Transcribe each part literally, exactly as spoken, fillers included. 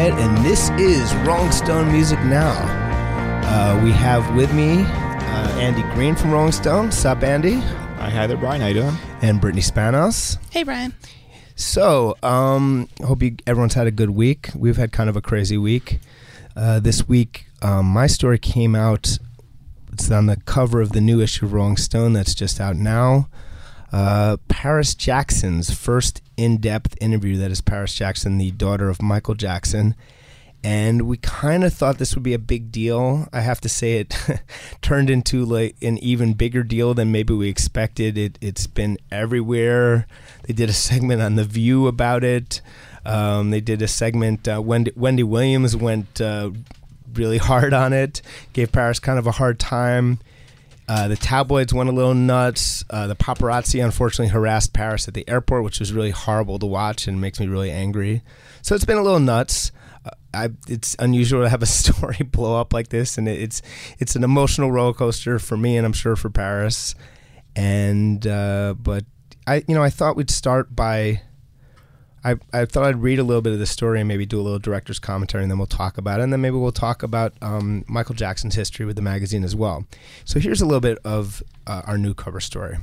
Bryant, and this is Rolling Stone Music Now. Uh, we have with me uh, Andy Green from Rolling Stone. Sup, Andy? Hi, hi there, Brian. How you doing? And Brittany Spanos. Hey, Brian. So, um, hope you, everyone's had a good week. We've had kind of a crazy week. Uh, this week, um, my story came out. It's on the cover of the new issue of Rolling Stone that's just out now. Uh, Paris Jackson's first in-depth interview. That is Paris Jackson, the daughter of Michael Jackson. And we kind of thought this would be a big deal. I have to say it turned into like an even bigger deal than maybe we expected. It, it's been everywhere. They did a segment on The View about it. Um, they did a segment, uh, Wendy, Wendy Williams went uh, really hard on it, gave Paris kind of a hard time. Uh, the tabloids went a little nuts. Uh, the paparazzi, unfortunately, harassed Paris at the airport, which was really horrible to watch and makes me really angry. So it's been a little nuts. Uh, I, it's unusual to have a story blow up like this, and it, it's it's an emotional roller coaster for me, and I'm sure for Paris. And uh, but I, you know, I thought we'd start by. I, I thought I'd read a little bit of the story and maybe do a little director's commentary, and then we'll talk about it. And then maybe we'll talk about um, Michael Jackson's history with the magazine as well. So here's a little bit of uh, our new cover story.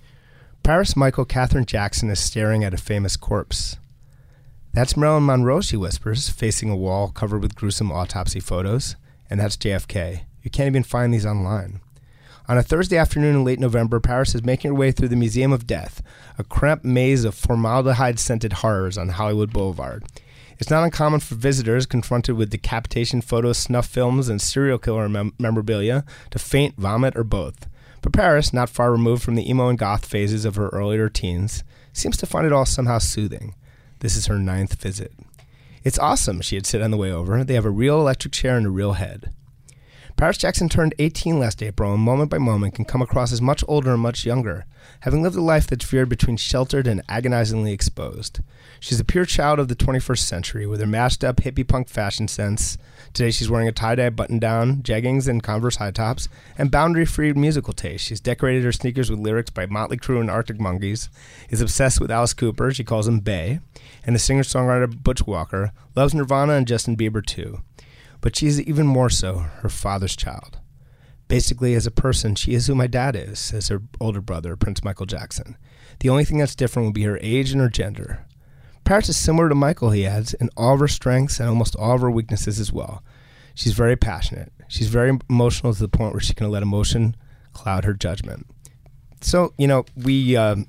Paris Michael Catherine Jackson is staring at a famous corpse. That's Marilyn Monroe, she whispers, facing a wall covered with gruesome autopsy photos. And that's J F K. You can't even find these online. On a Thursday afternoon in late November, Paris is making her way through the Museum of Death, a cramped maze of formaldehyde-scented horrors on Hollywood Boulevard. It's not uncommon for visitors confronted with decapitation photos, snuff films, and serial killer mem- memorabilia to faint, vomit, or both. But Paris, not far removed from the emo and goth phases of her earlier teens, seems to find it all somehow soothing. This is her ninth visit. It's awesome, she had said on the way over. They have a real electric chair and a real head. Paris Jackson turned eighteen last April, and moment by moment can come across as much older and much younger, having lived a life that's veered between sheltered and agonizingly exposed. She's a pure child of the twenty-first century, with her mashed-up hippie-punk fashion sense. Today she's wearing a tie-dye button-down, jeggings and Converse high-tops, and boundary-free musical taste. She's decorated her sneakers with lyrics by Motley Crue and Arctic Monkeys, is obsessed with Alice Cooper, she calls him Bae, and the singer-songwriter Butch Walker, loves Nirvana and Justin Bieber too. But she is even more so her father's child. Basically, as a person, she is who my dad is, says her older brother, Prince Michael Jackson. The only thing that's different would be her age and her gender. Paris is similar to Michael, he adds, in all of her strengths and almost all of her weaknesses as well. She's very passionate. She's very emotional to the point where she can let emotion cloud her judgment. So, you know, we um,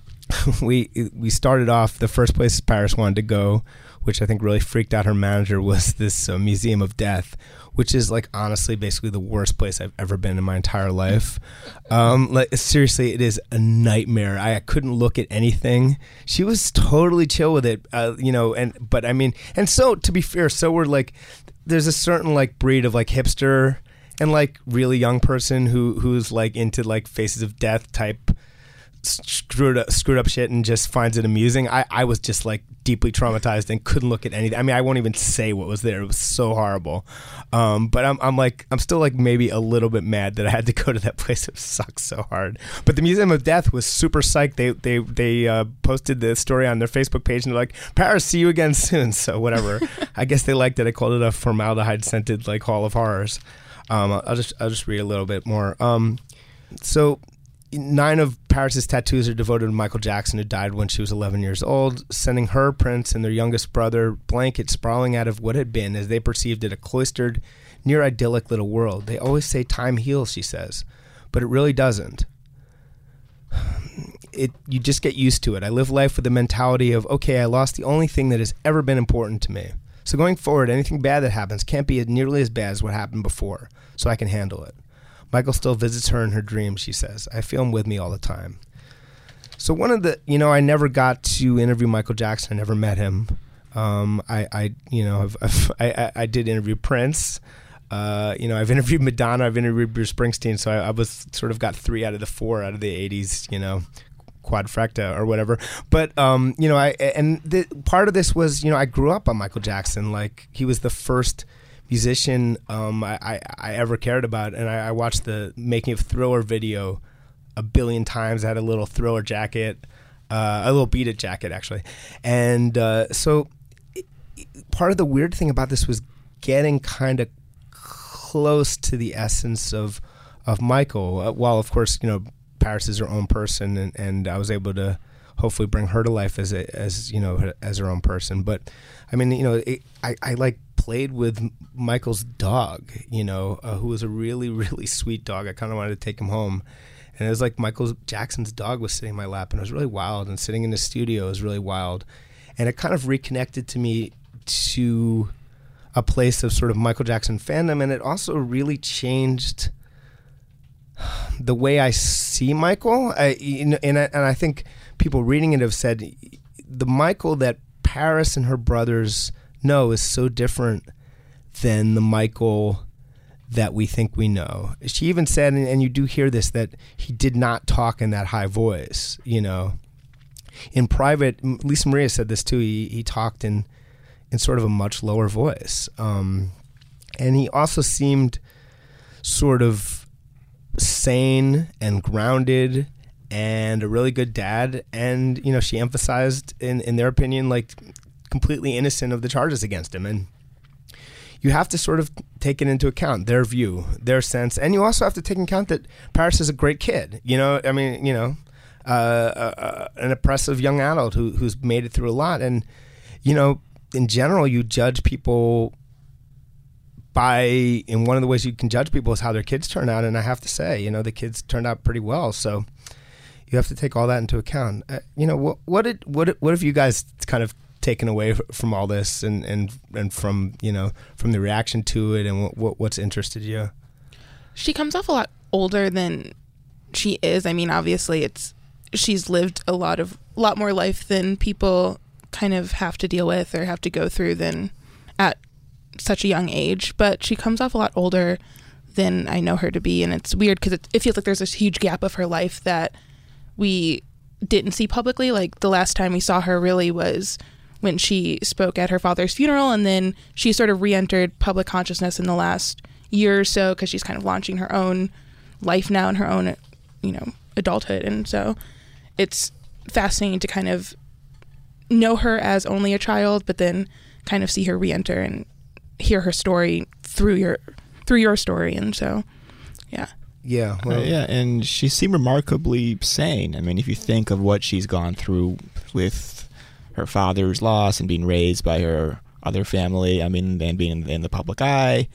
we we started off, the first place Paris wanted to go, which I think really freaked out her manager, was this uh, Museum of Death, which is like honestly basically the worst place I've ever been in my entire life. Um, like seriously, it is a nightmare. I, I couldn't look at anything. She was totally chill with it, uh, you know. And but I mean, and so to be fair, so we're like, there's a certain like breed of like hipster and like really young person who who's like into like Faces of Death type screwed up, screwed up shit and just finds it amusing. I, I was just like deeply traumatized and couldn't look at anything. I mean, I won't even say what was there. It was so horrible. Um, but I'm I'm like I'm still like maybe a little bit mad that I had to go to that place. It sucks so hard. But the Museum of Death was super psyched. They they they uh, posted the story on their Facebook page and they're like, Paris, see you again soon. So whatever. I guess they liked it. I called it a formaldehyde scented like Hall of Horrors. Um, I'll just I'll just read a little bit more. Um, so. Nine of Paris's tattoos are devoted to Michael Jackson, who died when she was eleven years old, sending her, Prince, and their youngest brother, Blanket, sprawling out of what had been, as they perceived it, a cloistered, near-idyllic little world. They always say time heals, she says, but it really doesn't. It you just get used to it. I live life with the mentality of, okay, I lost the only thing that has ever been important to me. So going forward, anything bad that happens can't be nearly as bad as what happened before, so I can handle it. Michael still visits her in her dreams, she says. I feel him with me all the time. So one of the, you know, I never got to interview Michael Jackson. I never met him. Um, I, I, you know, I've, I've, I, I did interview Prince. Uh, you know, I've interviewed Madonna. I've interviewed Bruce Springsteen. So I, I was sort of got three out of the four out of the eighties, you know, quadfecta or whatever. But, um, you know, I, and the, part of this was, you know, I grew up on Michael Jackson. Like, he was the first musician um, I, I, I ever cared about, and I, I watched the Making of Thriller video a billion times. I had a little Thriller jacket, uh, a little Beat It jacket actually, and uh, so part of the weird thing about this was getting kind of close to the essence of of Michael. Uh, while of course, you know, Paris is her own person, and, and I was able to hopefully bring her to life as a, as you know as her own person. But I mean, you know, it, I I like played with Michael's dog, you know, uh, who was a really really sweet dog. I kind of wanted to take him home. And it was like Michael Jackson's dog was sitting in my lap, and it was really wild. And sitting in the studio was really wild. And it kind of reconnected to me to a place of sort of Michael Jackson fandom. And it also really changed the way I see Michael. I, you know, and, I, and I think people reading it have said the Michael that Paris and her brothers know is so different than the Michael that we think we know. She even said, and, and you do hear this, that he did not talk in that high voice, you know. In private, Lisa Maria said this too, he, he talked in, in sort of a much lower voice. Um, and he also seemed sort of sane and grounded and a really good dad. And, you know, she emphasized, in, in their opinion, like completely innocent of the charges against him. And you have to sort of take it into account, their view, their sense. And you also have to take into account that Paris is a great kid. You know, I mean, you know, uh, uh, an oppressive young adult who who's made it through a lot. And, you know, in general, you judge people by, in one of the ways you can judge people is how their kids turn out. And I have to say, you know, the kids turned out pretty well. So you have to take all that into account. Uh, you know, what what did what what have you guys kind of taken away from all this, and, and, and from, you know, from the reaction to it, and what, what's interested you? She comes off a lot older than she is. I mean, obviously it's, she's lived a lot of, a lot more life than people kind of have to deal with or have to go through than at such a young age, but she comes off a lot older than I know her to be. And it's weird because it, it feels like there's this huge gap of her life that we didn't see publicly. Like the last time we saw her really was when she spoke at her father's funeral, and then she sort of re-entered public consciousness in the last year or so because she's kind of launching her own life now and her own, you know, adulthood. And so it's fascinating to kind of know her as only a child, but then kind of see her re-enter and hear her story through your through your story. And so, yeah. Yeah. Well, uh, yeah, and she seemed remarkably sane. I mean, if you think of what she's gone through with her father's loss and being raised by her other family, I mean, and being in, in the public eye.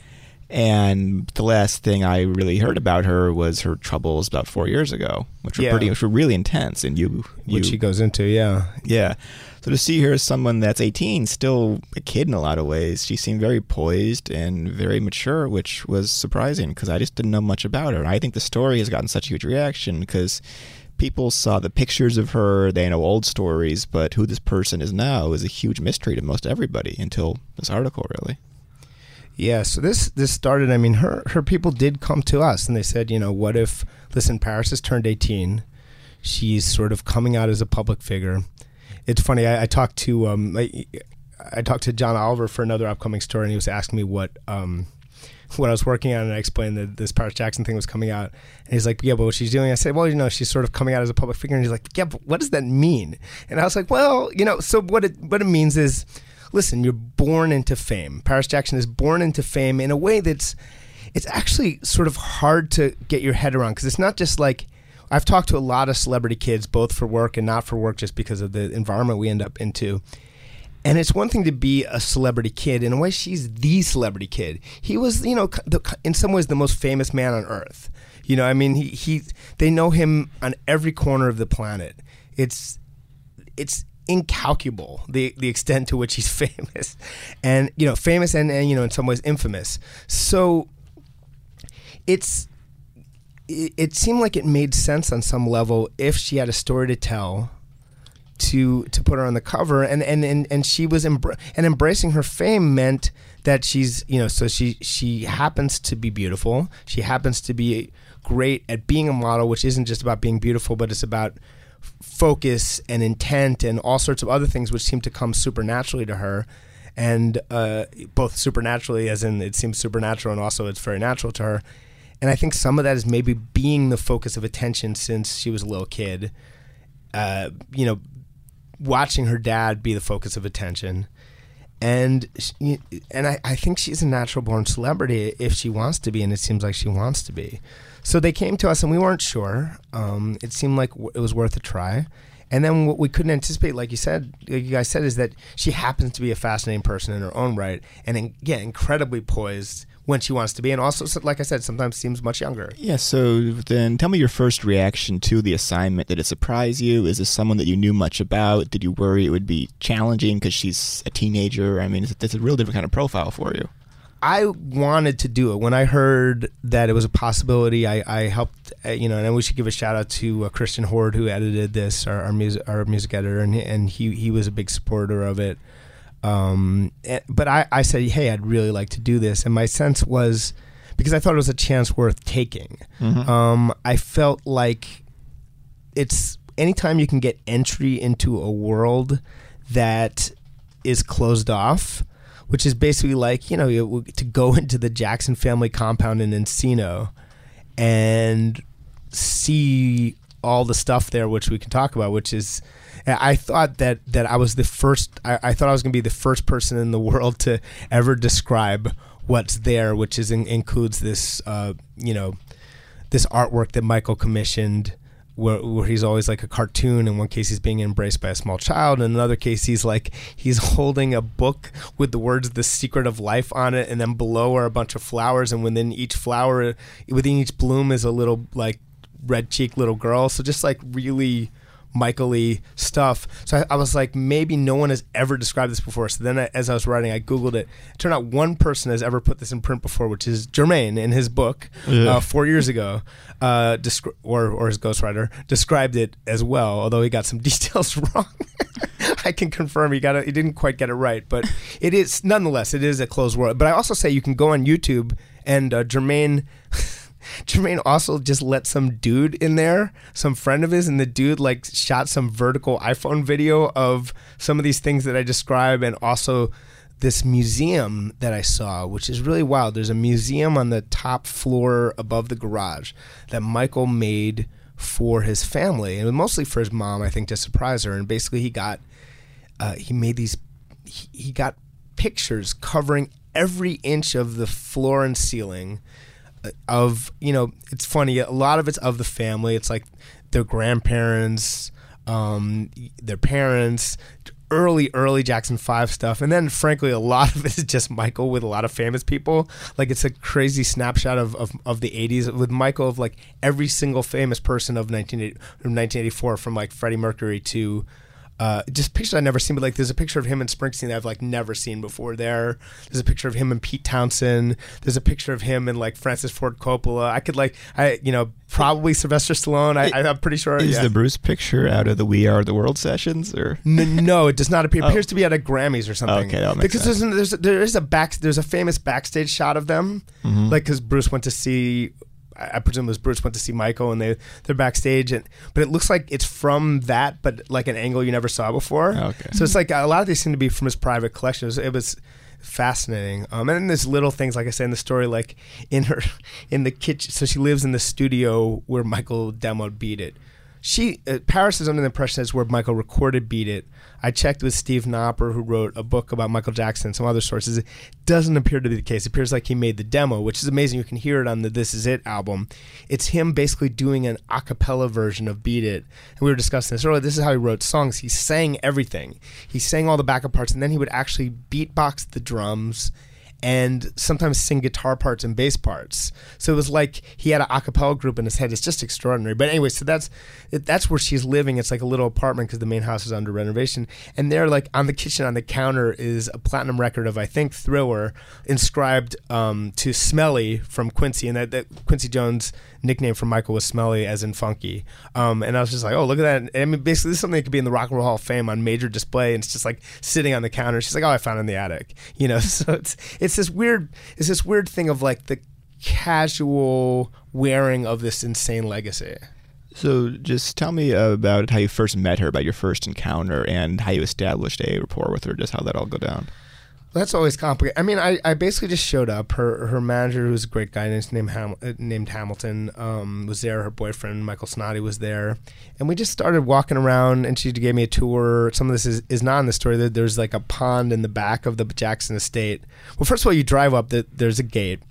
And the last thing I really heard about her was her troubles about four years ago, which were yeah. pretty, which were really intense. And you, you, which she goes into, yeah, yeah. So to see her as someone that's eighteen, still a kid in a lot of ways, she seemed very poised and very mature, which was surprising because I just didn't know much about her. And I think the story has gotten such a huge reaction because people saw the pictures of her, they know old stories, but who this person is now is a huge mystery to most everybody until this article, really. Yeah, so this this started, I mean, her, her people did come to us, and they said, you know, what if, listen, Paris has turned eighteen. She's sort of coming out as a public figure. It's funny, I, I talked to um, I, I talked to John Oliver for another upcoming story, and he was asking me what... Um, what I was working on, and I explained that this Paris Jackson thing was coming out. And he's like, yeah, but what she's doing? I said, well, you know, she's sort of coming out as a public figure. And he's like, yeah, but what does that mean? And I was like, well, you know, so what it what it means is, listen, you're born into fame. Paris Jackson is born into fame in a way that's, it's actually sort of hard to get your head around, because it's not just like, I've talked to a lot of celebrity kids, both for work and not for work, just because of the environment we end up into. And it's one thing to be a celebrity kid. In a way, she's the celebrity kid. He was, you know, the, in some ways, the most famous man on earth. You know, I mean, he, he they know him on every corner of the planet. It's it's incalculable, the the extent to which he's famous. And, you know, famous and, and you know, in some ways infamous. So it's it, it seemed like it made sense on some level if she had a story to tell, to to put her on the cover, and and and, and she was embra- and embracing her fame meant that she's, you know, so she she happens to be beautiful, she happens to be great at being a model, which isn't just about being beautiful, but it's about focus and intent and all sorts of other things which seem to come supernaturally to her, and uh, both supernaturally as in it seems supernatural, and also it's very natural to her. And I think some of that is maybe being the focus of attention since she was a little kid, uh, you know, watching her dad be the focus of attention. And she, and I, I think she's a natural born celebrity if she wants to be, and it seems like she wants to be. So they came to us, and we weren't sure. Um, it seemed like w- it was worth a try. And then what we couldn't anticipate, like you said, like you guys said, is that she happens to be a fascinating person in her own right, and in, yeah, incredibly poised when she wants to be, and also, like I said, sometimes seems much younger. Yeah, so then tell me your first reaction to the assignment. Did it surprise you? Is this someone that you knew much about? Did you worry it would be challenging because she's a teenager? I mean, it's, it's a real different kind of profile for you. I wanted to do it. When I heard that it was a possibility, I, I helped, uh, you know, and we should give a shout out to uh, Christian Horde, who edited this, our, our music our music editor, and, and he, he was a big supporter of it. Um, and, but I, I said, hey, I'd really like to do this. And my sense was, because I thought it was a chance worth taking, mm-hmm. um, I felt like it's anytime you can get entry into a world that is closed off, which is basically like, you know, to go into the Jackson family compound in Encino and see all the stuff there, which we can talk about, which is, I thought that, that I was the first, I, I thought I was going to be the first person in the world to ever describe what's there, which is in, includes this, uh, you know, this artwork that Michael commissioned, where, where he's always like a cartoon. In one case, he's being embraced by a small child. In another case, he's like, he's holding a book with the words, "The Secret of Life" on it. And then below are a bunch of flowers. And within each flower, within each bloom is a little like red cheeked little girl. So just like really Michael-y stuff. So I, I was like, maybe no one has ever described this before. So then I, as I was writing, I Googled it. It turned out one person has ever put this in print before, which is Jermaine in his book yeah. uh, four years ago, uh, descri- or, or his ghostwriter, described it as well, although he got some details wrong. I can confirm he got it, he didn't quite get it right, but it is, nonetheless, it is a closed world. But I also say you can go on YouTube and uh, Jermaine... Jermaine also just let some dude in there, some friend of his, and the dude like shot some vertical iPhone video of some of these things that I describe, and also this museum that I saw, which is really wild. There's a museum on the top floor above the garage that Michael made for his family, and mostly for his mom, I think, to surprise her. And basically he got, uh, he made these, he, he got pictures covering every inch of the floor and ceiling of, you know, it's funny, a lot of it's of the family. It's like their grandparents, um, their parents, early, early Jackson five stuff. And then, frankly, a lot of it is just Michael with a lot of famous people. Like, it's a crazy snapshot of, of, of the eighties with Michael, of like every single famous person of nineteen eighty-four, from like Freddie Mercury to... Uh, just pictures I've never seen, but like there's a picture of him and Springsteen that I've like never seen before there. There's a picture of him and Pete Townsend. There's a picture of him and like Francis Ford Coppola. I could like, I you know, probably Sylvester Stallone. I, I'm pretty sure. Is yeah. the Bruce picture out of the We Are the World sessions, or no, no it does not appear. It oh. appears to be at a Grammys or something. Okay, that makes because sense. there's, there's there is a back there's a famous backstage shot of them, mm-hmm. like because Bruce went to see. I presume it was Bruce went to see Michael, and they they're backstage, and but it looks like it's from that, but like an angle you never saw before. Okay. So it's like a lot of these seem to be from his private collection. It was, it was fascinating. Um, and then there's little things, like I say in the story, like in her in the kitchen. So she lives in the studio where Michael demoed Beat It. She uh, Paris is under the impression that's where Michael recorded Beat It. I checked with Steve Knopper, who wrote a book about Michael Jackson and some other sources. It doesn't appear to be the case. It appears like he made the demo, which is amazing. You can hear it on the This Is It album. It's him basically doing an a cappella version of Beat It. And we were discussing this earlier. This is how he wrote songs. He sang everything. He sang all the backup parts, and then he would actually beatbox the drums and sometimes sing guitar parts and bass parts. So it was like he had an a cappella group in his head. It's just extraordinary. But anyway, so that's that's where she's living. It's like a little apartment because the main house is under renovation. And there, like on the kitchen, on the counter, is a platinum record of, I think, Thriller, inscribed um, to Smelly from Quincy. And that, that Quincy Jones' nickname for Michael was Smelly, as in funky. Um, and I was just like, oh, look at that. And I mean, basically, this is something that could be in the Rock and Roll Hall of Fame on major display. And it's just like sitting on the counter. She's like, oh, I found it in the attic. You know, so it's it's this weird it's this weird thing of like the casual wearing of this insane legacy. So just tell me about how you first met her, about your first encounter, and how you established a rapport with her, just how that all go down. That's always complicated. I mean, I, I basically just showed up. Her her manager, who's a great guy named Ham, named Hamilton, um, was there. Her boyfriend, Michael Snoddy, was there. And we just started walking around, and she gave me a tour. Some of this is, is not in the story. There's like a pond in the back of the Jackson estate. Well, first of all, you drive up. The, there's a gate.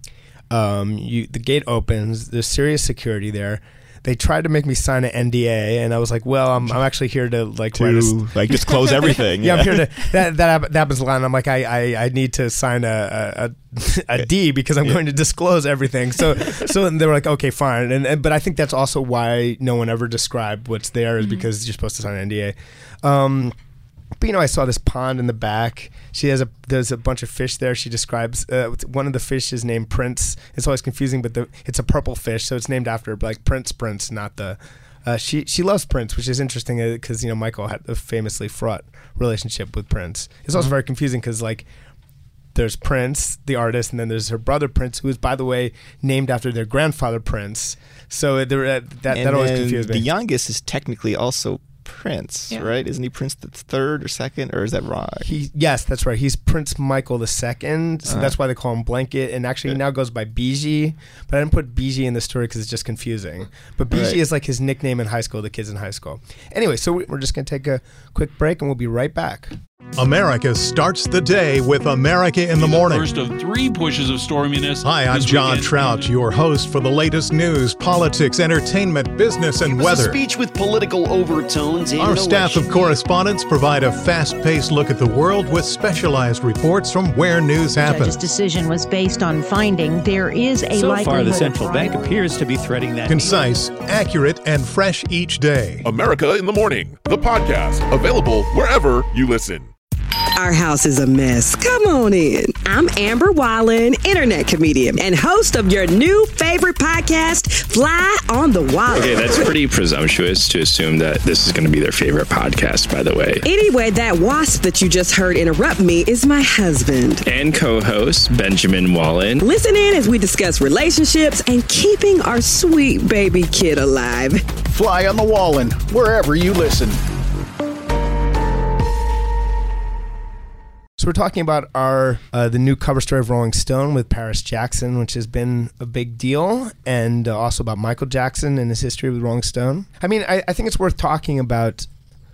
Um, you The gate opens. There's serious security there. They tried to make me sign an N D A, and I was like, "Well, I'm, I'm actually here to like to write a, like disclose everything." yeah, yeah, I'm here to that that, that happens a lot. And I'm like, I, I, I need to sign a a, a D because I'm yeah. going to disclose everything. So so they were like, okay, fine. And, and but I think that's also why no one ever described what's there is mm-hmm. because you're supposed to sign an N D A. Um, But, you know, I saw this pond in the back. She has a, there's a bunch of fish there. She describes, uh, one of the fish is named Prince. It's always confusing, but the, it's a purple fish, so it's named after, like, Prince Prince, not the, uh, she she loves Prince, which is interesting because, you know, Michael had a famously fraught relationship with Prince. It's also very confusing because, like, there's Prince, the artist, and then there's her brother Prince, who is, by the way, named after their grandfather Prince. So there, uh, that, that always confused me. The youngest is technically also Prince, yeah. right? Isn't he Prince the third or second, or is that wrong? He yes, that's right. He's Prince Michael the second, so uh-huh. that's why they call him Blanket. And actually, he now goes by Biji, but I didn't put Biji in the story because it's just confusing. But Biji right. is like his nickname in high school. The kids in high school. Anyway, so we're just gonna take a quick break, and we'll be right back. America starts the day with America in the Morning. First of three pushes of storminess. Hi, I'm John weekend. Trout, your host for the latest news, politics, entertainment, business, and it was weather. A speech with political overtones. Our no staff of correspondents provide a fast-paced look at the world with specialized reports from where news happens. The judge's decision was based on finding there is a so likelihood. So far, the central bank appears to be threading that. Concise, accurate, and fresh each day. America in the Morning, the podcast, available wherever you listen. Our house is a mess. Come on in. I'm Amber Wallen, internet comedian and host of your new favorite podcast, Fly on the Wallen. Okay, that's pretty presumptuous to assume that this is going to be their favorite podcast, by the way. Anyway, that wasp that you just heard interrupt me is my husband. And co-host, Benjamin Wallen. Listen in as we discuss relationships and keeping our sweet baby kid alive. Fly on the Wallen, wherever you listen. So we're talking about our uh, the new cover story of Rolling Stone with Paris Jackson, which has been a big deal, and uh, also about Michael Jackson and his history with Rolling Stone. I mean, I, I think it's worth talking about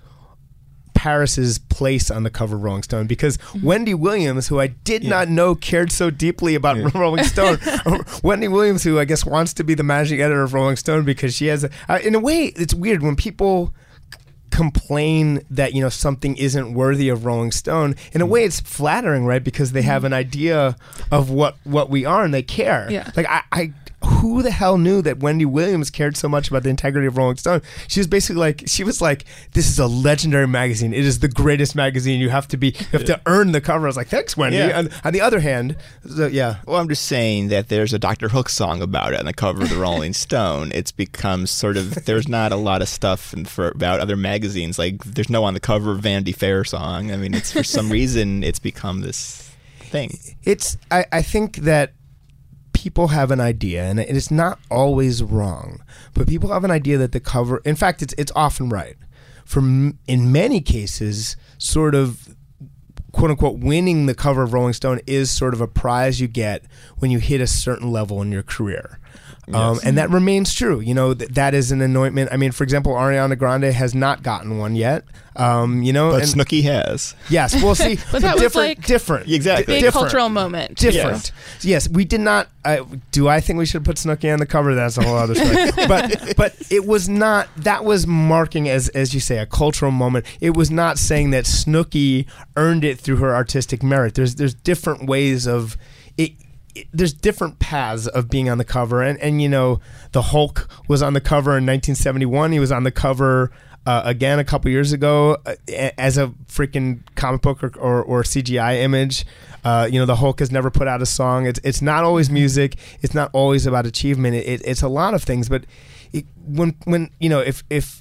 Paris's place on the cover of Rolling Stone because mm-hmm. Wendy Williams, who I did yeah. not know cared so deeply about yeah. Rolling Stone, Wendy Williams, who I guess wants to be the managing editor of Rolling Stone because she has, a, uh, in a way, it's weird when people complain that, you know, something isn't worthy of Rolling Stone. In a way, it's flattering, right? Because they have an idea of what what we are and they care. Yeah. Like I, I who the hell knew that Wendy Williams cared so much about the integrity of Rolling Stone? She was basically like, she was like, this is a legendary magazine. It is the greatest magazine. You have to be, you have to earn the cover. I was like, thanks, Wendy. Yeah. And on the other hand, so, yeah. Well, I'm just saying that there's a Doctor Hook song about it on the cover of the Rolling Stone. It's become sort of, there's not a lot of stuff in, for about other magazines. Like, there's no on the cover of Vanity Fair song. I mean, it's for some reason, it's become this thing. It's, I, I think that people have an idea, and it is not always wrong, but people have an idea that the cover, in fact, it's it's often right. For m- in many cases, sort of, quote unquote, winning the cover of Rolling Stone is sort of a prize you get when you hit a certain level in your career. Yes. Um, and that remains true. You know, th- that is an anointment. I mean, for example, Ariana Grande has not gotten one yet. Um, you know, but and, Snooki has. Yes, we'll see. But that different, was like different, exactly, big different, cultural moment. Different. Yes, yes we did not. Uh, do I think we should put Snooki on the cover? That's a whole other story. but but it was not. That was marking, as as you say, a cultural moment. It was not saying that Snooki earned it through her artistic merit. There's there's different ways of it. There's different paths of being on the cover, and and you know, the Hulk was on the cover in nineteen seventy-one. He was on the cover uh, again a couple years ago uh, as a freaking comic book or, or, or C G I image. Uh, you know, the Hulk has never put out a song. It's it's not always music. It's not always about achievement. It, it, it's a lot of things. But it, when when you know, if if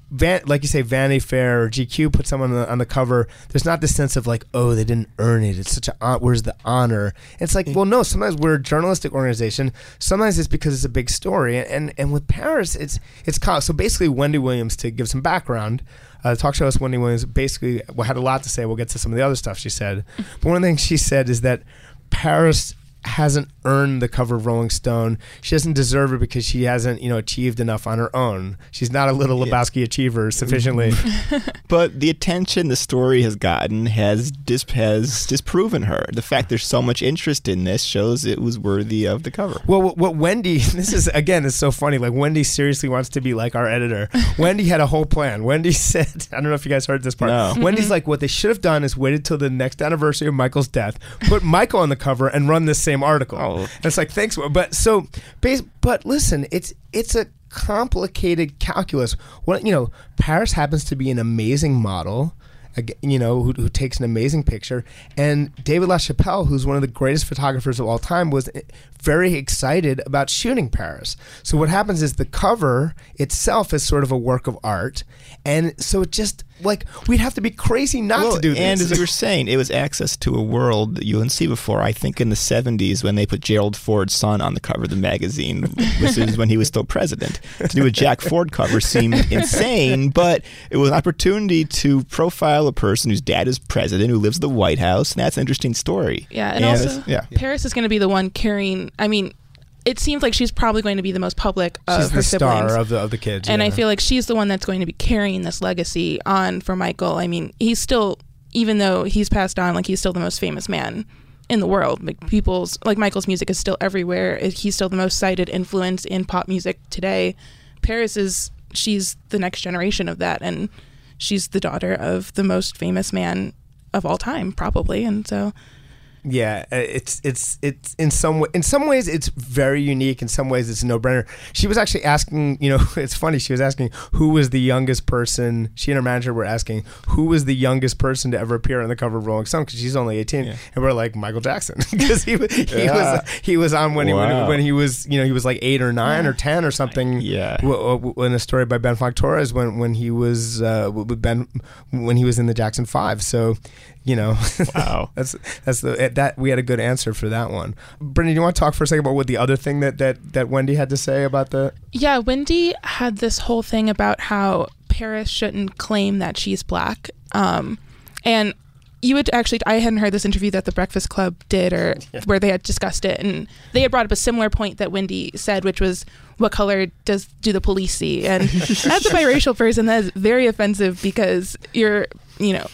Van, like you say, Vanity Fair or G Q put someone on the, on the cover, there's not this sense of like, oh, they didn't earn it. It's such a, where's the honor? It's like, well, no, sometimes we're a journalistic organization. Sometimes it's because it's a big story. And and with Paris, it's, it's, so basically Wendy Williams, to give some background, uh, the talk show host Wendy Williams basically had a lot to say. We'll get to some of the other stuff she said. But one of the things she said is that Paris hasn't earned the cover of Rolling Stone. She doesn't deserve it because she hasn't, you know, achieved enough on her own. She's not a Little Lebowski achiever sufficiently. But the attention the story has gotten has dis- has disproven her. The fact there's so much interest in this shows it was worthy of the cover. Well, what, what Wendy, this is, again, is so funny. Like, Wendy seriously wants to be like our editor. Wendy had a whole plan. Wendy said, I don't know if you guys heard this part. No. Wendy's like, what they should have done is waited till the next anniversary of Michael's death, put Michael on the cover, and run this same article. Oh. And it's like, thanks. But so, but listen, it's it's a complicated calculus. What, you know, Paris happens to be an amazing model, you know, who, who takes an amazing picture. And David LaChapelle, who's one of the greatest photographers of all time, was very excited about shooting Paris. So what happens is the cover itself is sort of a work of art. And so it just, like, we'd have to be crazy not well, to do this. And as you were saying, it was access to a world that you didn't see before. I think in the seventies when they put Gerald Ford's son on the cover of the magazine, this is when he was still president, to do a Jack Ford cover seemed insane, but it was an opportunity to profile a person whose dad is president, who lives in the White House, and that's an interesting story. Yeah, and, and also yeah. Paris is going to be the one carrying, I mean, it seems like she's probably going to be the most public of she's her the siblings. star of the, of the kids. And yeah. I feel like she's the one that's going to be carrying this legacy on for Michael. I mean, he's still, even though he's passed on, like, he's still the most famous man in the world. Like, people's, like, Michael's music is still everywhere. He's still the most cited influence in pop music today. Paris is, she's the next generation of that. And she's the daughter of the most famous man of all time, probably. And so... Yeah, it's it's it's in some way, in some ways it's very unique. In some ways it's a no-brainer. She was actually asking, you know, it's funny. She was asking who was the youngest person. She and her manager were asking who was the youngest person to ever appear on the cover of Rolling Stone, because she's only eighteen, yeah. And we're like Michael Jackson, because he was he yeah. was he was on when wow. he when, when he was you know he was like eight or nine yeah. or ten or something. Yeah, w- w- in a story by Ben Funk Torres when when he was uh, with Ben when he was in the Jackson Five. So. You know, wow, that's that's the that we had a good answer for that one. Brittany, do you want to talk for a second about what the other thing that, that, that Wendy had to say about the? Yeah, Wendy had this whole thing about how Paris shouldn't claim that she's black, um, and you had actually I hadn't heard this interview that the Breakfast Club did, or yeah. where they had discussed it, and they had brought up a similar point that Wendy said, which was, what color does do the police see? And as a biracial person, that is very offensive, because you're you know.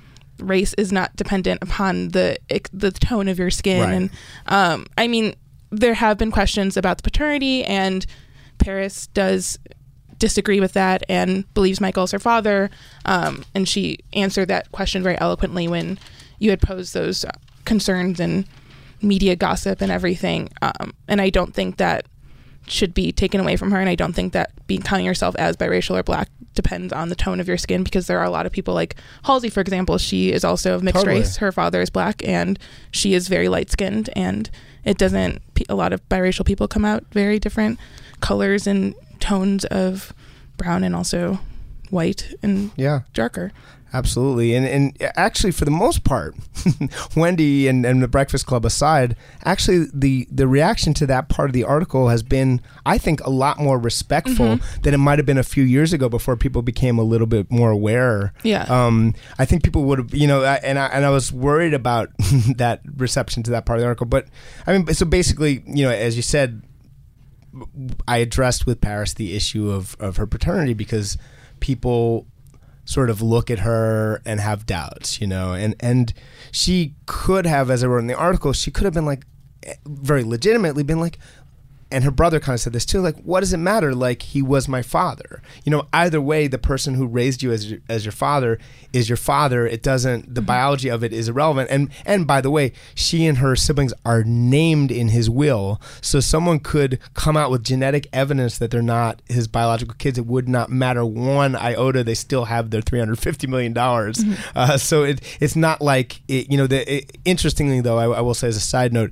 race is not dependent upon the the tone of your skin. Right. And um, I mean, there have been questions about the paternity, and Paris does disagree with that and believes Michael's her father. Um, and she answered that question very eloquently when you had posed those concerns and media gossip and everything. Um, and I don't think that should be taken away from her, and I don't think that becoming yourself as biracial or black depends on the tone of your skin, because there are a lot of people like Halsey, for example. She is also of mixed totally. race. Her father is black, and she is very light skinned, and it doesn't, a lot of biracial people come out very different colors and tones of brown and also white and yeah. darker. Absolutely. And and actually, for the most part, Wendy and, and the Breakfast Club aside, actually the, the reaction to that part of the article has been, I think, a lot more respectful mm-hmm. than it might have been a few years ago, before people became a little bit more aware. Yeah. Um, I think people would have, you know, and I, and I was worried about that reception to that part of the article. But, I mean, so basically, you know, as you said, I addressed with Paris the issue of, of her paternity, because people sort of look at her and have doubts, you know, and and she could have, as I wrote in the article, she could have been like, very legitimately been like, and her brother kind of said this too, like, what does it matter? Like, he was my father. You know, either way, the person who raised you as your, as your father is your father. It doesn't, the mm-hmm. biology of it is irrelevant. And and by the way, she and her siblings are named in his will. So someone could come out with genetic evidence that they're not his biological kids. It would not matter one iota. They still have their three hundred fifty million dollars. Mm-hmm. Uh, so it it's not like, it, you know, the, it, interestingly though, I, I will say as a side note,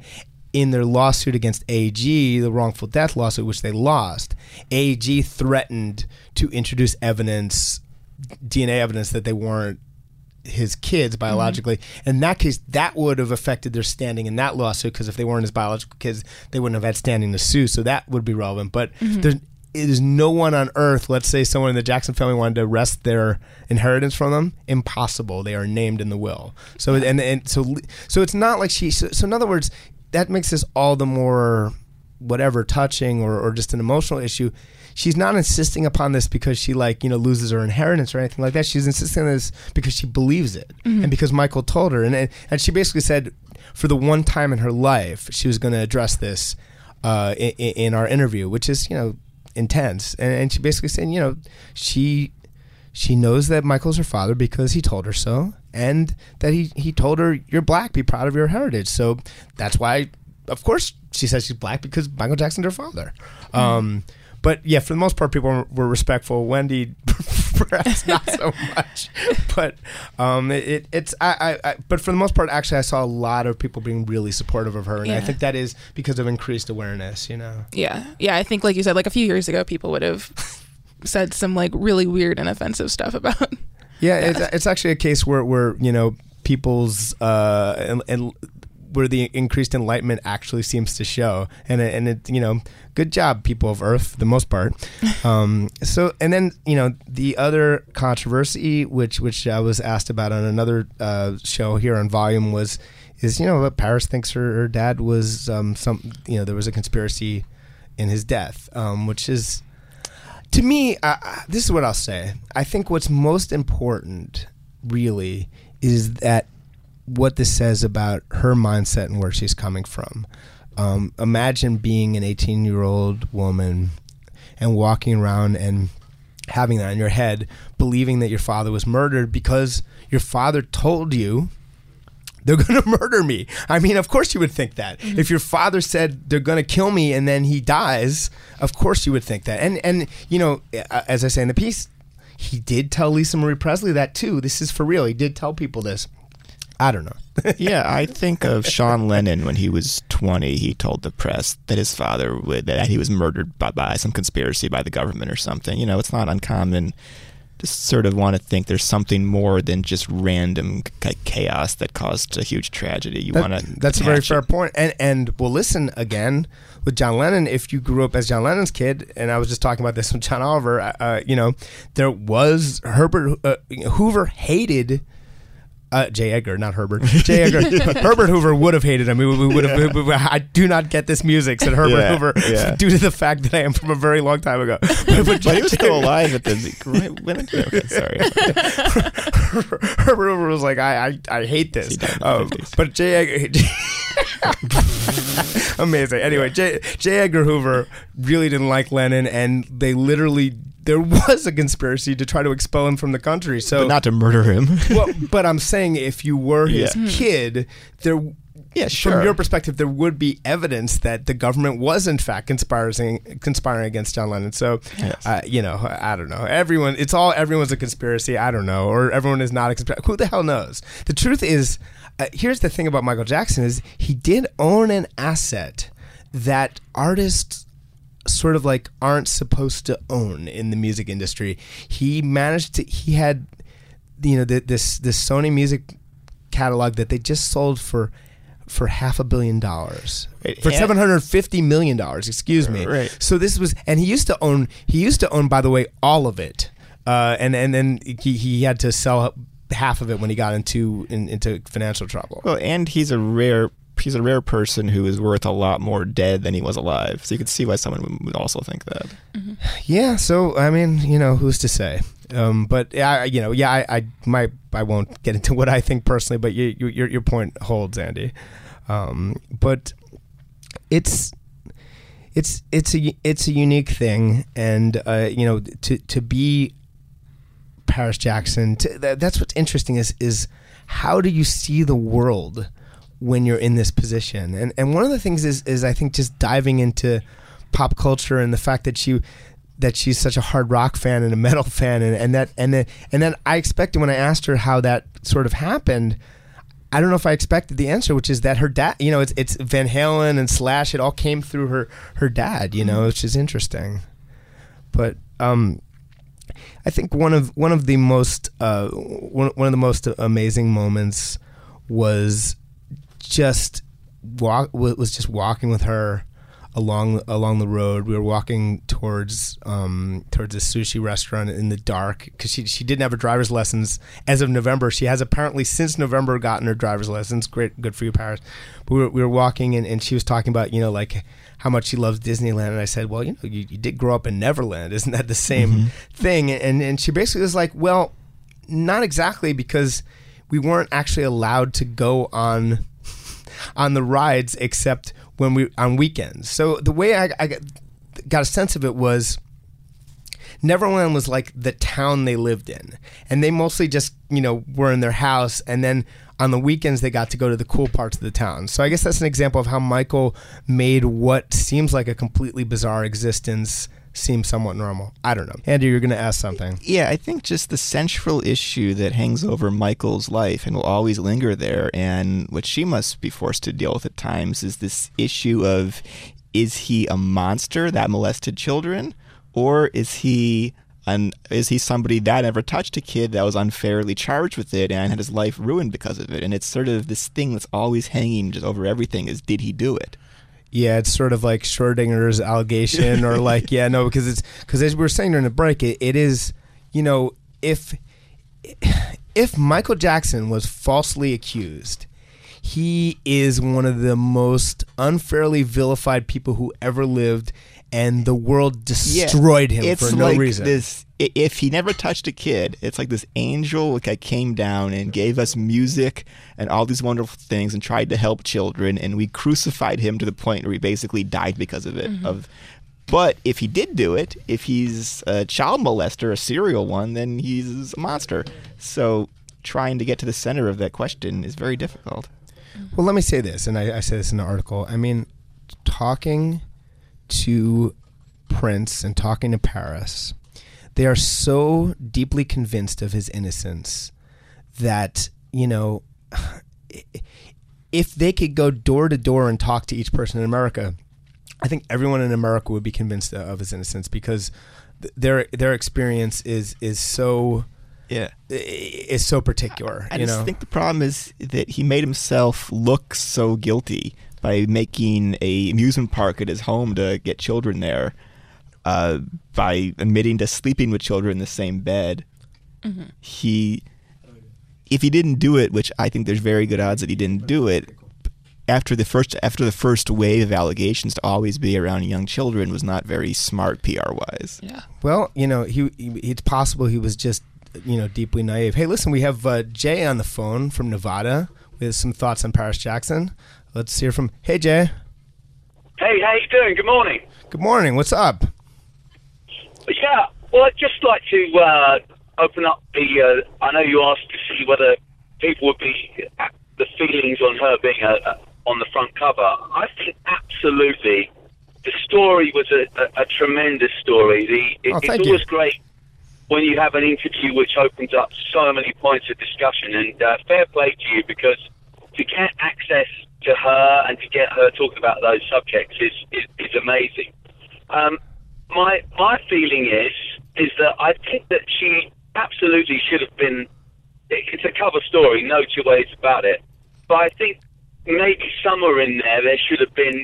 in their lawsuit against A G, the wrongful death lawsuit, which they lost, A G threatened to introduce evidence, D N A evidence, that they weren't his kids biologically. Mm-hmm. In that case, that would have affected their standing in that lawsuit, because if they weren't his biological kids, they wouldn't have had standing to sue. So that would be relevant. But mm-hmm. there's there's no one on earth, let's say someone in the Jackson family wanted to wrest their inheritance from them, impossible. They are named in the will. So yeah. and and so so it's not like she. So, so in other words, that makes this all the more whatever touching or, or just an emotional issue. She's not insisting upon this because she like you know loses her inheritance or anything like that. She's insisting on this because she believes it, mm-hmm. and because Michael told her, and and she basically said, for the one time in her life, she was going to address this uh, in, in our interview, which is you know. intense, and, and she basically said, you know, she she knows that Michael's her father because he told her so, and that he he told her, you're black, be proud of your heritage. So that's why, of course, she says she's black, because Michael Jackson's her father. Mm. Um, but yeah, for the most part, people were, were respectful. Wendy, perhaps not so much, but um, it, it it's I, I, I but for the most part, actually, I saw a lot of people being really supportive of her, and yeah. I think that is because of increased awareness. You know. Yeah, yeah. I think, like you said, like a few years ago, people would have said some like really weird and offensive stuff about. Yeah, it's, it's actually a case where where you know people's uh and. and where the increased enlightenment actually seems to show, and it, and it, you know, good job, people of Earth, for the most part. Um, so, and then you know, the other controversy, which which I was asked about on another uh, show here on Volume, was is you know, Paris thinks her, her dad was um, some, you know, there was a conspiracy in his death, um, which is, to me, uh, this is what I'll say. I think what's most important, really, is that. What this says about her mindset and where she's coming from. Um, imagine being an eighteen-year-old woman and walking around and having that in your head, believing that your father was murdered because your father told you they're going to murder me. I mean, of course you would think that. Mm-hmm. If your father said they're going to kill me and then he dies, of course you would think that. And, and you know, as I say in the piece, he did tell Lisa Marie Presley that too. This is for real. He did tell people this. I don't know. Yeah, I think of Sean Lennon when he was twenty. He told the press that his father would, that he was murdered by, by some conspiracy by the government or something. You know, it's not uncommon to sort of want to think there's something more than just random chaos that caused a huge tragedy. You that, want to. That's a very fair point. And and well, listen again with John Lennon. If you grew up as John Lennon's kid, and I was just talking about this with John Oliver, uh, you know, there was Herbert uh, Hoover hated. Uh, J. Edgar, not Herbert. J. Edgar. Herbert Hoover would have hated him. We, we would have. Yeah. We, I do not get this music, said Herbert yeah, Hoover, yeah. due to the fact that I am from a very long time ago. But, but, but he was still alive at the women. Okay, sorry. Herbert Hoover was like, I, I, I hate this. Um, but J. Edgar. Amazing. Anyway, J. J. Edgar Hoover really didn't like Lennon, and they literally. There was a conspiracy to try to expel him from the country. So, but not to murder him. Well, but I'm saying if you were his yeah. kid, there, yeah, sure. from your perspective, there would be evidence that the government was in fact conspiring, conspiring against John Lennon. So, yes. uh, you know, I don't know. Everyone, it's all everyone's a conspiracy. I don't know, or everyone is not a conspiracy. Who the hell knows? The truth is, uh, here's the thing about Michael Jackson: is he did own an asset that artists. Sort of like aren't supposed to own in the music industry. He managed to. He had, you know, the, this this Sony music catalog that they just sold for for half a billion dollars right. for seven hundred fifty million dollars. Excuse me. Right. So this was, and he used to own. He used to own, by the way, all of it. Uh, and and then he he had to sell half of it when he got into in, into financial trouble. Well, and he's a rare. He's a rare person who is worth a lot more dead than he was alive. So you could see why someone would also think that. Mm-hmm. Yeah. So I mean, you know, who's to say? Um, but I, you know, yeah, I, I, my, I won't get into what I think personally, but you, you, your, your point holds, Andy. Um, but it's, it's, it's a, it's a unique thing, and uh, you know, to to be Paris Jackson, to, that, that's what's interesting is is how do you see the world when you're in this position? And and one of the things is is I think just diving into pop culture and the fact that she that she's such a hard rock fan and a metal fan, and, and that and then and then I expected when I asked her how that sort of happened, I don't know if I expected the answer, which is that her dad, you know, it's it's Van Halen and Slash. It all came through her her dad, you know, which is interesting. But um, I think one of one of the most uh, one one of the most amazing moments was just walk was just walking with her along along the road. We were walking towards um, towards a sushi restaurant in the dark because she she didn't have her driver's lessons as of November. She has apparently since November gotten her driver's lessons. Great, good for you, Paris. But we were, we were walking and, and she was talking about, you know, like how much she loves Disneyland, and I said, well, you know, you, you did grow up in Neverland, isn't that the same mm-hmm. thing? And and she basically was like, well, not exactly, because we weren't actually allowed to go on on the rides except when we on weekends. So the way I, I got a sense of it was Neverland was like the town they lived in, and they mostly just, you know, were in their house, and then on the weekends they got to go to the cool parts of the town. So I guess that's an example of how Michael made what seems like a completely bizarre existence seem somewhat normal. I don't know. Andy, you're going to ask something. Yeah, I think just the central issue that hangs over Michael's life and will always linger there, and what she must be forced to deal with at times, is this issue of, is he a monster that molested children, or is he an, is he somebody that never touched a kid that was unfairly charged with it and had his life ruined because of it? And it's sort of this thing that's always hanging just over everything, is, did he do it? Yeah, it's sort of like Schrodinger's allegation, or like, yeah, no, because it's because as we were saying during the break, it, it is, you know, if if Michael Jackson was falsely accused, he is one of the most unfairly vilified people who ever lived, and the world destroyed yeah, him for no like reason. This, if he never touched a kid, it's like this angel that came down and gave us music and all these wonderful things and tried to help children, and we crucified him to the point where he basically died because of it. Mm-hmm. Of, but if he did do it, if he's a child molester, a serial one, then he's a monster. So trying to get to the center of that question is very difficult. Well, let me say this, and I, I say this in the article. I mean, talking to Prince and talking to Paris, they are so deeply convinced of his innocence that, you know, if they could go door to door and talk to each person in America, I think everyone in America would be convinced of his innocence, because their their experience is is so yeah is so particular. I you just know? think the problem is that he made himself look so guilty by making a amusement park at his home to get children there, uh, by admitting to sleeping with children in the same bed. Mm-hmm. He, if he didn't do it, which I think there's very good odds that he didn't do it, after the first after the first wave of allegations, to always be around young children was not very smart P R wise. Yeah. Well, you know, he, he it's possible he was just, you know, deeply naive. Hey, listen, we have uh, Jay on the phone from Nevada with some thoughts on Paris Jackson. Let's hear from, hey, Jay. Hey, how you doing? Good morning. Good morning. What's up? Yeah, well, I'd just like to uh, open up the, uh, I know you asked to see whether people would be, the feelings on her being a, a, on the front cover. I think absolutely the story was a, a, a tremendous story. The, it, oh, it's always you. great when you have an interview which opens up so many points of discussion, and uh, fair play to you, because to get access to her and to get her talking about those subjects is is, is amazing. Um, my my feeling is is that I think that she absolutely should have been. It's a cover story, no two ways about it. But I think maybe somewhere in there there should have been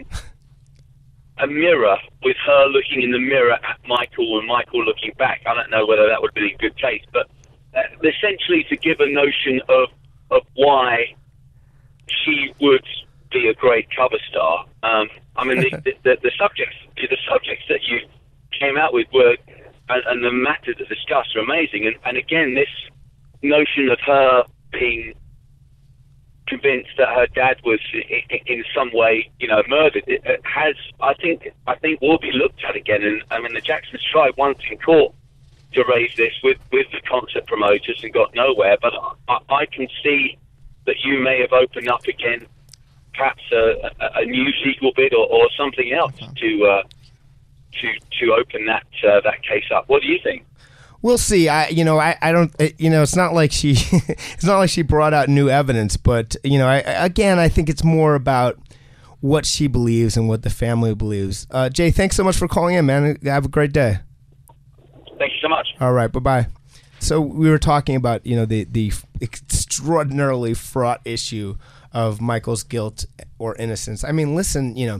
a mirror with her looking in the mirror at Michael and Michael looking back. I don't know whether that would be in good taste, but uh, essentially to give a notion of of why she would be a great cover star. Um, I mean, the, the, the, the subjects, the subjects that you came out with were, and, and the matters that discussed are amazing. And, and again, this notion of her being convinced that her dad was in, in some way, you know, murdered, it has, I think, I think will be looked at again. And I mean, the Jacksons tried once in court to raise this with, with the concert promoters and got nowhere. But I, I can see that you may have opened up again, perhaps a, a, a new legal bid or, or something else to uh, to to open that uh, that case up. What do you think? We'll see. I, you know, I, I don't, you know, it's not like she, it's not like she brought out new evidence, but you know, I, again, I think it's more about what she believes and what the family believes. Uh, Jay, thanks so much for calling in, man. Have a great day. Thank you so much. All right, bye bye. So we were talking about, you know, the the extraordinarily fraught issue of Michael's guilt or innocence. I mean, listen, you know,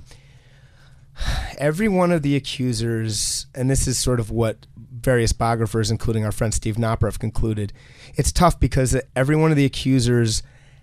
every one of the accusers, and this is sort of what various biographers, including our friend Steve Knopper, have concluded, it's tough because every one of the accusers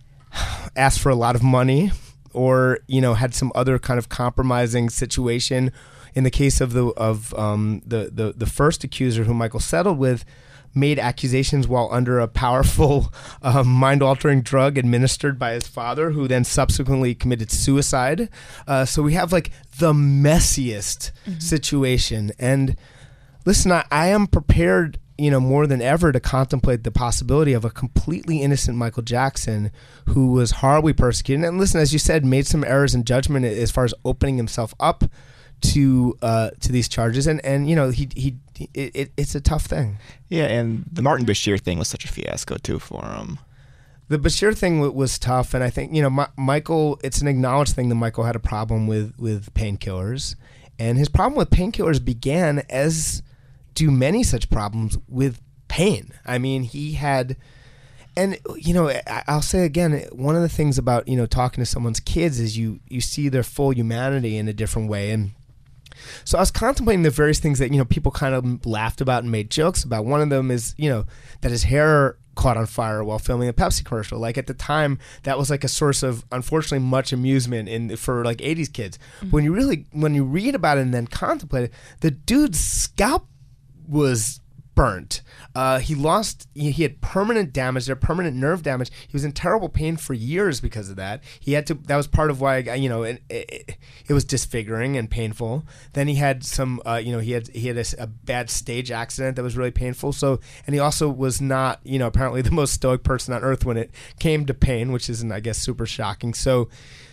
asked for a lot of money or, you know, had some other kind of compromising situation. In the case of the of um, the, the, the first accuser who Michael settled with, made accusations while under a powerful uh, mind-altering drug administered by his father, who then subsequently committed suicide. Uh, so we have like the messiest mm-hmm. situation. And listen, I, I am prepared, you know, more than ever to contemplate the possibility of a completely innocent Michael Jackson who was horribly persecuted. And listen, as you said, made some errors in judgment as far as opening himself up to uh, to these charges, and, and you know he he it, it, it's a tough thing. Yeah, and the Martin Bashir thing was such a fiasco too for him. The Bashir thing w- was tough, and I think you know Ma- Michael. It's an acknowledged thing that Michael had a problem with with painkillers, and his problem with painkillers began, as do many such problems, with pain. I mean, he had. And, you know, I'll say again, one of the things about, you know, talking to someone's kids is you, you see their full humanity in a different way. And so I was contemplating the various things that, you know, people kind of laughed about and made jokes about. One of them is, you know, that his hair caught on fire while filming a Pepsi commercial. Like at the time, that was like a source of, unfortunately, much amusement in for like eighties kids. Mm-hmm. But when you really, when you read about it and then contemplate it, the dude's scalp was burnt. Uh, he lost, he, he had permanent damage there, permanent nerve damage. He was in terrible pain for years because of that. He had to, that was part of why, you know, it, it, it was disfiguring and painful. Then he had some, uh, you know, he had, he had a, a bad stage accident that was really painful. So, and he also was not, you know, apparently the most stoic person on earth when it came to pain, which isn't, I guess, super shocking. So,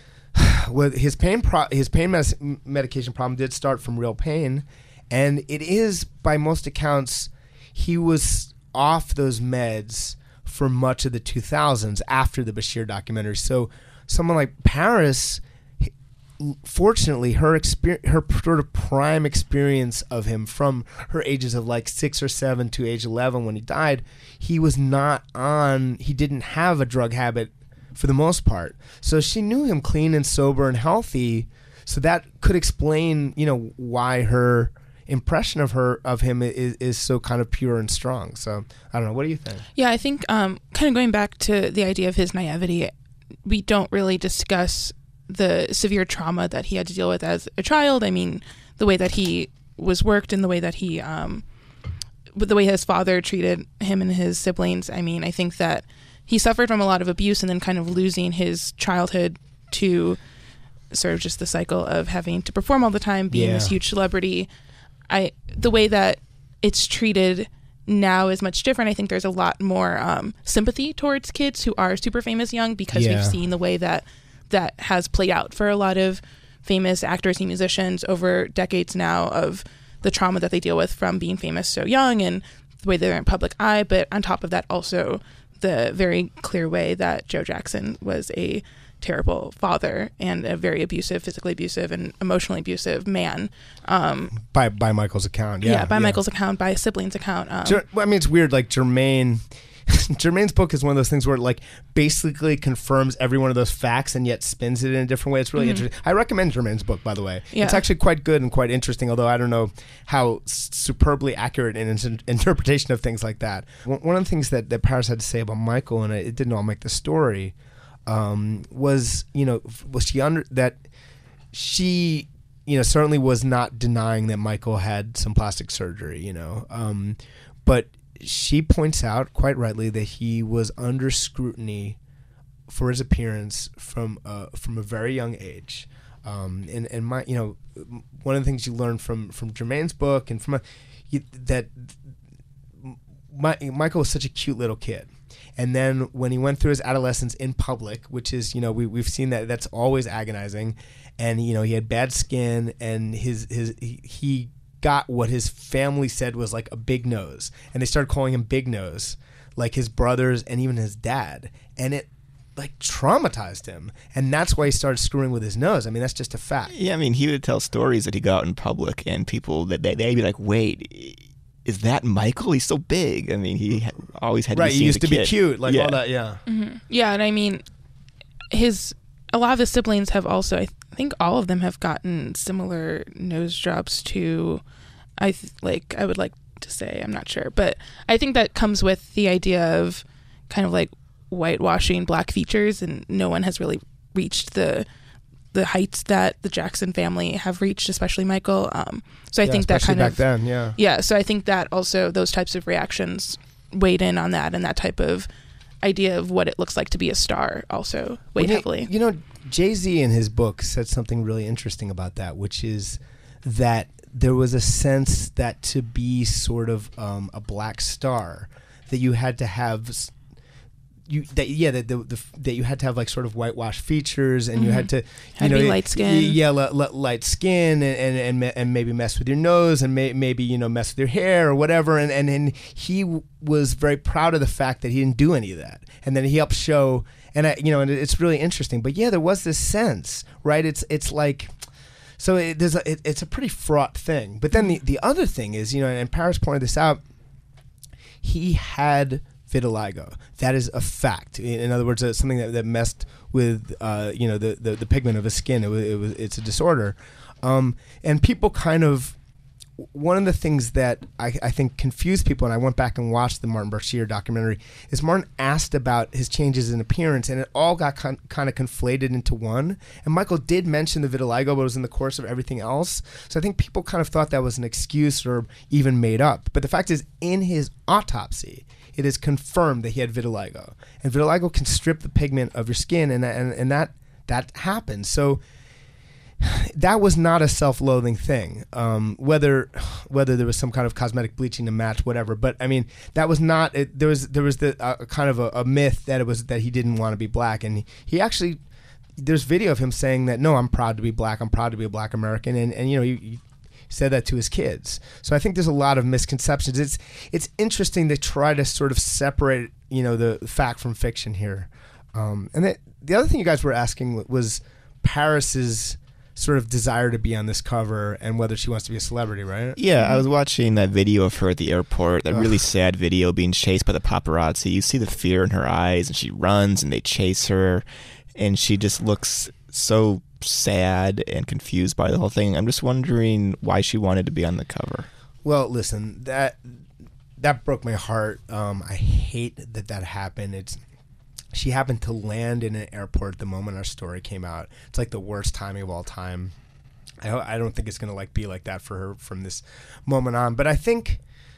with his pain, pro- his pain med- medication problem did start from real pain. And it is, by most accounts, he was off those meds for much of the two thousands after the Bashir documentary. So someone like Paris, fortunately, her experience, her sort of prime experience of him from her ages of like six or seven to age eleven when he died, he was not on, he didn't have a drug habit for the most part. So she knew him clean and sober and healthy. So that could explain, you know, why her impression of her of him is, is so kind of pure and strong. So I don't know, what do you think? Yeah, I think um kind of going back to the idea of his naivety, we don't really discuss the severe trauma that he had to deal with as a child. I mean, the way that he was worked and the way that he um with the way his father treated him and his siblings. I mean, I think that he suffered from a lot of abuse and then kind of losing his childhood to sort of just the cycle of having to perform all the time, being yeah. this huge celebrity. I the way that it's treated now is much different. I think there's a lot more um, sympathy towards kids who are super famous young because yeah. we've seen the way that that has played out for a lot of famous actors and musicians over decades now of the trauma that they deal with from being famous so young and the way they're in public eye. But on top of that, also the very clear way that Joe Jackson was a terrible father and a very abusive, physically abusive and emotionally abusive man. Um, by by Michael's account, yeah. Yeah, by yeah. Michael's account, by a sibling's account. Um, Jer- I mean, it's weird, like Jermaine... Jermaine's book is one of those things where it like basically confirms every one of those facts and yet spins it in a different way. It's really mm-hmm. interesting. I recommend Jermaine's book, by the way. Yeah. It's actually quite good and quite interesting, although I don't know how superbly accurate in its interpretation of things like that. One of the things that, that Paris had to say about Michael, and it didn't all make the story, um, was, you know, was she under that she, you know, certainly was not denying that Michael had some plastic surgery, you know, um, but she points out quite rightly that he was under scrutiny for his appearance from uh, from a very young age, um, and and my you know one of the things you learn from from Jermaine's book and from a, you, that my, Michael was such a cute little kid, and then when he went through his adolescence in public, which is you know we we've seen that that's always agonizing, and you know he had bad skin and his his he, he got what his family said was like a big nose, and they started calling him Big Nose, like his brothers and even his dad, and it like traumatized him, and that's why he started screwing with his nose. I mean, that's just a fact. Yeah, I mean, he would tell stories that he got out in public, and people that they, they'd be like, "Wait, is that Michael? He's so big." I mean, he had, always had to right. be He seen used as a to kid. be cute, like yeah. all that. Yeah, mm-hmm. yeah, and I mean, his a lot of his siblings have also. I think all of them have gotten similar nose jobs to. I th- like. I would like to say. I'm not sure, but I think that comes with the idea of kind of like whitewashing black features, and no one has really reached the the heights that the Jackson family have reached, especially Michael. Um, so I yeah, think that kind back of then, yeah, yeah. So I think that also those types of reactions weighed in on that, and that type of idea of what it looks like to be a star also weighed well, heavily. You know, Jay-Z in his book said something really interesting about that, which is that there was a sense that to be sort of um, a black star, that you had to have. You that yeah that the, the that you had to have like sort of whitewashed features, and mm-hmm. you had to you had know to be light skin yeah l- l- light skin and and and, me- and maybe mess with your nose, and may- maybe you know mess with your hair or whatever, and, and and he w- was very proud of the fact that he didn't do any of that, and then he helped show, and I, you know and it's really interesting. But yeah, there was this sense, right? It's it's like. So it, there's a, it, it's a pretty fraught thing. But then the, the other thing is, you know, and Paris pointed this out, he had vitiligo. That is a fact. In, in other words, it's something that, that messed with, uh, you know, the, the, the pigment of his skin. It was, it was it's a disorder. Um, and people kind of, one of the things that I, I think confused people, and I went back and watched the Martin Bashir documentary, is Martin asked about his changes in appearance, and it all got con- kind of conflated into one. And Michael did mention the vitiligo, but it was in the course of everything else. So I think people kind of thought that was an excuse or even made up. But the fact is, in his autopsy, it is confirmed that he had vitiligo. And vitiligo can strip the pigment of your skin, and and, and that that happens. So that was not a self-loathing thing, um, whether whether there was some kind of cosmetic bleaching to match whatever. But I mean, that was not. It, there was there was the uh, kind of a, a myth that it was that he didn't want to be black, and he, he actually there's video of him saying that no, I'm proud to be black. I'm proud to be a black American, and and you know he, he said that to his kids. So I think there's a lot of misconceptions. It's it's interesting to try to sort of separate you know the fact from fiction here. Um, and the, the other thing you guys were asking was Paris's sort of desire to be on this cover and whether she wants to be a celebrity, right? Yeah, I was watching that video of her at the airport, that Ugh. really sad video being chased by the paparazzi. You see the fear in her eyes, and she runs and they chase her, and she just looks so sad and confused by the whole thing. I'm just wondering why she wanted to be on the cover. Well, listen, that that broke my heart. Um, I hate that that happened. It's She happened to land in an airport the moment our story came out. It's like the worst timing of all time. I, I don't think it's going to like be like that for her from this moment on. But I think,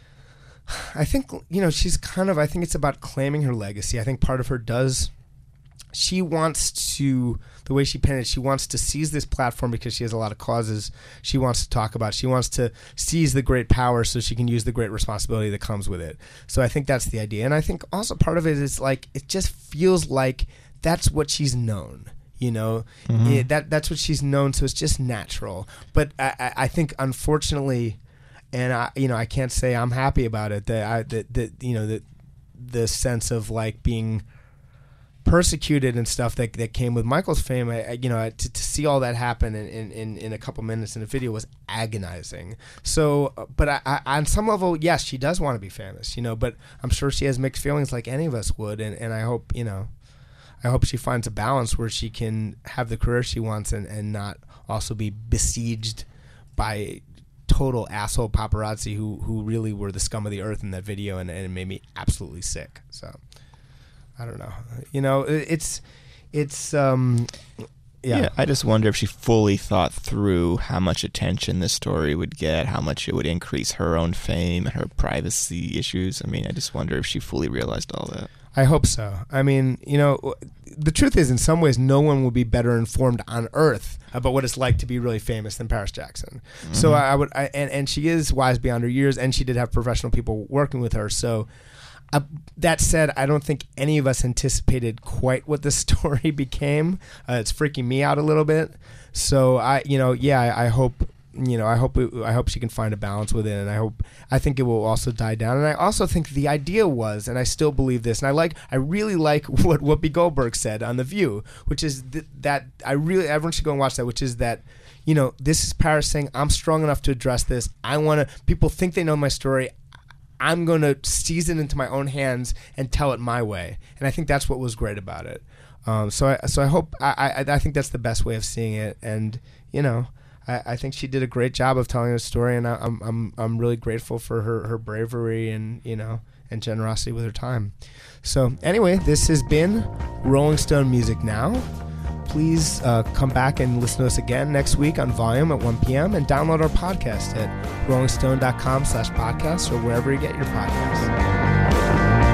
I think you know, she's kind of. I think it's about claiming her legacy. I think part of her does. She wants to, the way she penned it, she wants to seize this platform because she has a lot of causes she wants to talk about. She wants to seize the great power so she can use the great responsibility that comes with it. So I think that's the idea. And I think also part of it is like, it just feels like that's what she's known. You know, Mm-hmm. it, that that's what she's known. So it's just natural. But I, I, I think, unfortunately, and I, you know, I can't say I'm happy about it. That I, that, that you know, that the sense of like being persecuted and stuff that that came with Michael's fame, I, you know, to, to see all that happen in, in, in a couple minutes in a video was agonizing. So, but I, I, on some level, yes, she does want to be famous, you know, but I'm sure she has mixed feelings like any of us would. And, and I hope, you know, I hope she finds a balance where she can have the career she wants and, and not also be besieged by total asshole paparazzi who, who really were the scum of the earth in that video, and, and it made me absolutely sick. So I don't know. You know, it's it's um yeah. yeah. I just wonder if she fully thought through how much attention this story would get, how much it would increase her own fame and her privacy issues. I mean, I just wonder if she fully realized all that. I hope so. I mean, you know, the truth is, in some ways, no one will be better informed on Earth about what it's like to be really famous than Paris Jackson. Mm-hmm. So I would, I, and and she is wise beyond her years, and she did have professional people working with her. So uh, that said, I don't think any of us anticipated quite what the story became. Uh, it's freaking me out a little bit. So I, you know, yeah, I, I hope you know, I hope it, I hope she can find a balance with it, and I hope I think it will also die down. And I also think the idea was, and I still believe this, and I like I really like what Whoopi Goldberg said on The View, which is th- that I really everyone should go and watch that, which is that, you know, this is Paris saying, I'm strong enough to address this. I want to. People think they know my story. I'm going to seize it into my own hands and tell it my way. And I think that's what was great about it. Um, so I so I hope I, I I think that's the best way of seeing it. And you know. I, I think she did a great job of telling her story, and I, I'm I'm I'm really grateful for her, her bravery and you know and generosity with her time. So anyway, this has been Rolling Stone Music Now. Please uh, come back and listen to us again next week on Volume at one p.m. and download our podcast at rollingstone dot com slash podcasts or wherever you get your podcasts.